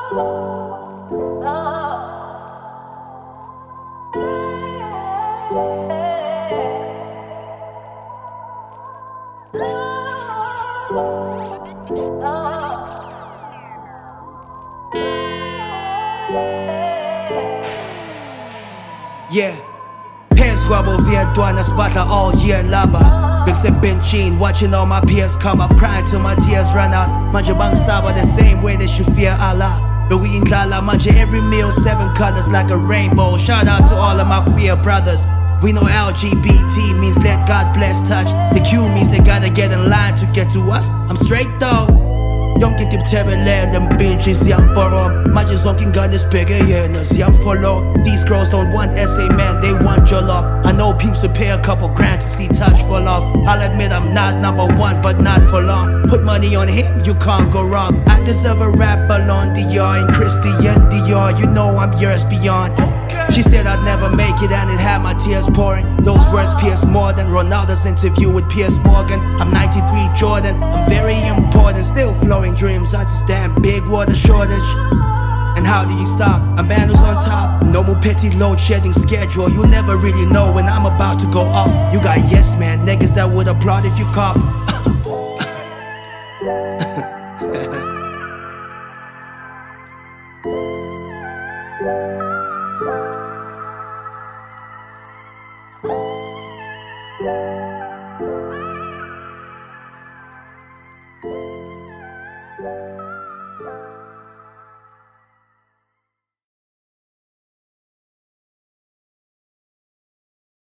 Yeah, pants squabble via douane spotter all year laba. Big sipping gene, watching all my peers come up, crying till my tears run out. Manja bang saba the same way they should fear Allah. But we in Lala, manja every meal, 7 colors like a rainbow. Shout out to all of my queer brothers. We know LGBT means let God bless touch. The Q means they gotta get in line to get to us. I'm straight though. Young kid tip tebele, them bitches young borrow. Manja zonking gun is bigger, yeah, no young follow. These girls don't want SA man, they want your love. I know peeps would pay a couple grand to see touch for love. I'll admit I'm not #1, but not for long. Put money on him, you can't go wrong. I deserve a rap Ballon d'Or and Christian Dior. You know I'm yours beyond. She said I'd never make it and it had my tears pouring. Those words pierce more than Ronaldo's interview with Piers Morgan. I'm 93 Jordan, I'm very important. Still flowing dreams on this damn big water shortage. And how do you stop? A man who's on top. No more petty load shedding schedule. You never really know when I'm about to go off. You got yes man, niggas that would applaud if you coughed. Yeah.